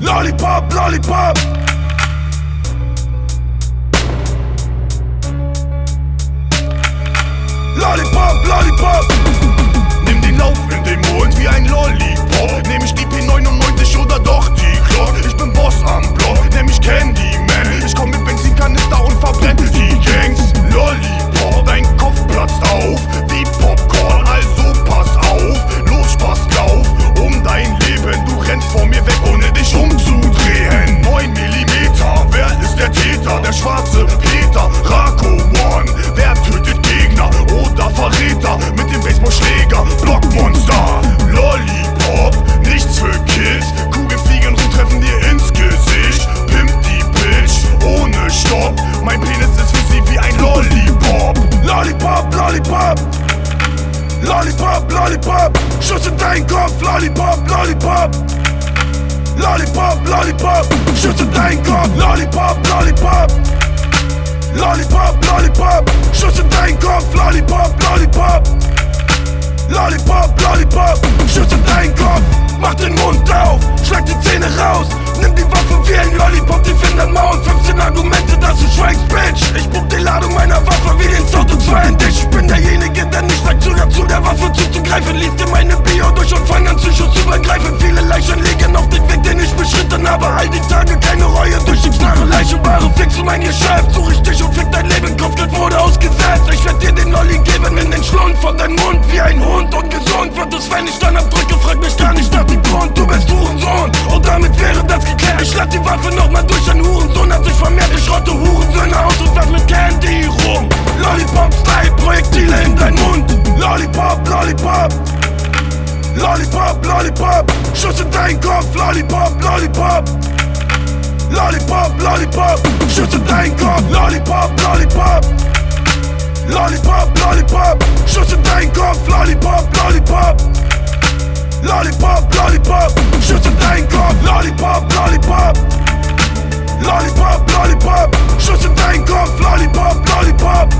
Lollipop, Lollipop. Lollipop, Lollipop. Nimm den Lauf in den Mund wie ein Lollipop. Nehm ich die P99 oder doch die Glock? Ich bin Boss am Block, nenn mich Candyman. Ich komm mit Benzinkanister und verbrenn die Gangs. Lollipop, dein Kopf platzt auf wie Popcorn, also pass auf. Los, Spaß, lauf um dein Leben. Du rennst vor mir weg, ohne dich umzudrehen. 9 Millimeter, wer ist der Täter? Der schwarze Peter, Rako One. Wer tötet Gegner oder Verräter mit dem Baseballschläger? Blockmonster, Lollipop, nichts für Kids. Kugeln fliegen und treffen dir ins Gesicht. Pimp die Bitch ohne Stopp. Mein Penis ist für sie wie ein Lollipop. Lollipop, Lollipop. Lollipop, Lollipop. Schuss in deinen Kopf, Lollipop, Lollipop. Lollipop, Lollipop. Schuss in deinen Kopf, Lollipop, Lollipop. Lollipop, Lollipop. Schuss in deinen Kopf, Lollipop, Lollipop. Lollipop, Lollipop. Schuss in deinen Kopf. Mach den Mund auf, schlag die Zähne raus. Nimm die Waffe wie ein Lollipop, die finden Mauern. 15 Argumente, dass du schweigst, Bitch. Ich buch die Ladung meiner Waffe wie den Soto 2 in dich. Ich bin derjenige, der nicht sagt, sogar zu der Waffe zuzugreifen. Lies dir meine Bio durch und fang an Psychos zu übergreifen. Viele Leichen liegen auf dem Weg, den ich beschritten habe. All die Tage keine Reue, durch die Knarre, Leichebare. Fix du mein Geschäft, such ich dich und fick dein Leben. Kopfgeld wurde ausgesetzt. Ich werd dir den Lolli geben in den Schlund von deinem Mund wie ein Hund. Und gesund wird es, wenn ich dann abdrücke. Frag mich gar nicht nach dem Grund, du bist Hurensohn. Und damit wäre das geklärt. Ich lad die Waffe nochmal durch, ein Hurensohn hat sich vermehrt. Ich rotte Hurensöhne aus und werf mit Candy rum. Lollipop, Style, Projektile in dein Mund. Lollipop, Lollipop. Lollipop, Lollipop. Schuss in deinen Kopf, Lollipop, Lollipop. Lollipop, Lollipop. Schuss in deinen Kopf, Lollipop, Lollipop. Lollipop, Lollipop. Schuss in deinen Kopf, Lollipop, Lollipop. Lollipop, Lollipop. Schuss in deinen Kopf, Lollipop, Lollipop. Lollipop, Lollipop. Schuss in deinen Kopf, Lollipop, Lollipop.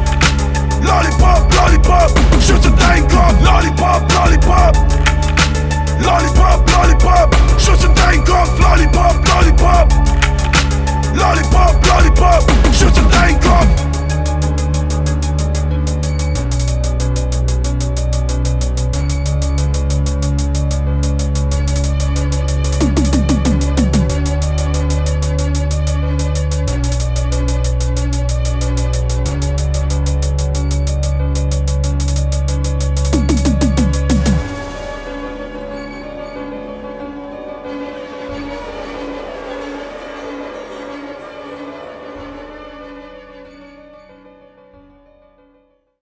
Lollipop, Lollipop. Schuss in deinen Kopf, Lollipop, Lollipop. Lollipop, Lollipop. Schuss in deinen